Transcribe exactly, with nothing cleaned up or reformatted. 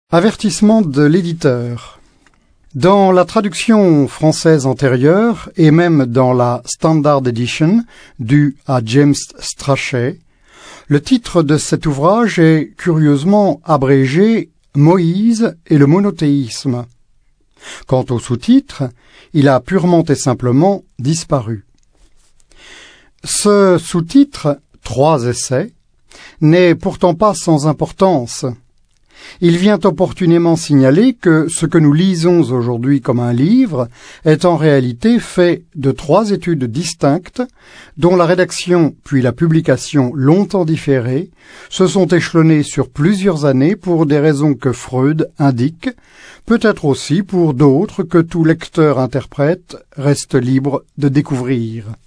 Avertissement de l'éditeur. Dans la traduction française antérieure, et même dans la Standard Edition, due à James Strachey, le titre de cet ouvrage est curieusement abrégé « Moïse et le monothéisme ». Quant au sous-titre, il a purement et simplement disparu. Ce sous-titre, « Trois essais », n'est pourtant pas sans importance. Il vient opportunément signaler que ce que nous lisons aujourd'hui comme un livre est en réalité fait de trois études distinctes dont la rédaction puis la publication longtemps différées se sont échelonnées sur plusieurs années pour des raisons que Freud indique, peut-être aussi pour d'autres que tout lecteur-interprète reste libre de découvrir.